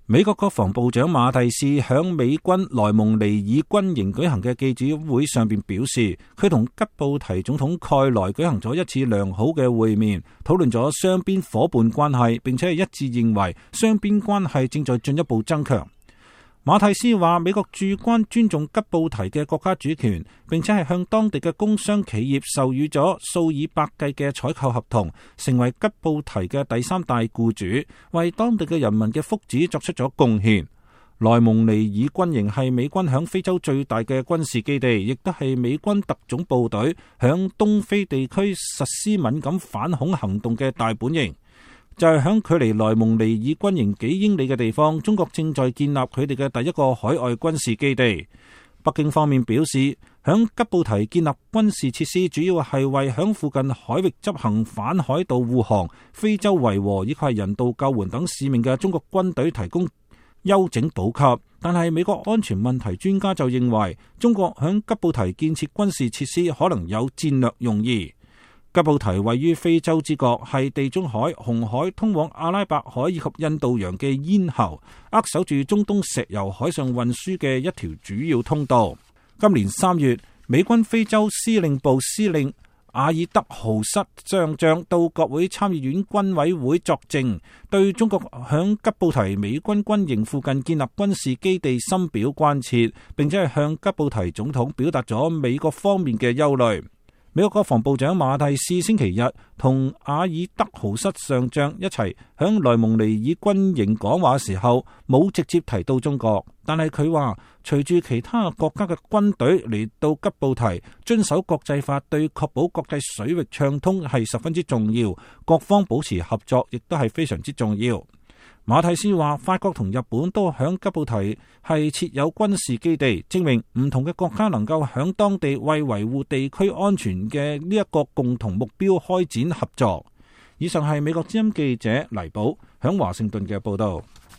美國國防部長馬蒂斯響美軍萊蒙尼爾軍營舉行嘅記者會上邊表示，佢同吉布提總統蓋萊舉行咗一次良好嘅會面，討論咗雙邊夥伴關係，並且係一致認為雙邊關係正在進一步增強。馬蒂斯話，美國駐關尊重吉布提嘅國家主權，並且係向當地嘅工商企業授予咗數以百計嘅採購合同，成為吉布提嘅第三大僱主，為當地嘅人民嘅福祉作出咗貢獻。萊蒙尼爾軍營係美軍響非洲最大嘅軍事基地，亦都係美軍特種部隊響東非地區實施敏感反恐行動嘅大本營。就係響距離萊蒙尼爾軍營幾英里嘅地方，中國正在建立佢哋嘅第一個海外軍事基地。北京方面表示，響吉布提建立軍事設施，主要係為響附近海域執行反海盜護航、非洲維和以及係人道救援等使命嘅中國軍隊提供休整補給。但係美國安全問題專家就認為，中國響吉布提建設軍事設施可能有戰略用意。吉布提位於非洲之角，係地中海、紅海通往阿拉伯海以及印度洋嘅咽喉，扼守住中東石油海上運輸嘅一條主要通道。今年3月，美軍非洲司令部司令阿爾德豪瑟上將到國會參議院軍委會作證，對中國響吉布提美軍軍營附近建立軍事基地深表關切，並且係向吉布提總統表達咗美國方面嘅憂慮。美國國防部長馬蒂斯星期日同阿爾德豪瑟上將一齊響萊蒙尼爾軍營講話時候，冇直接提到中國，但係佢話隨住其他國家嘅軍隊嚟到吉布提，遵守國際法對確保國際水域暢通係十分之重要，各方保持合作亦都係非常之重要。馬蒂斯話，法國同日本都響吉布提係設有軍事基地，證明唔同嘅國家能夠響當地為維護地區安全嘅呢一個共同目標開展合作。以上係美國之音記者黎寶響華盛頓嘅報道。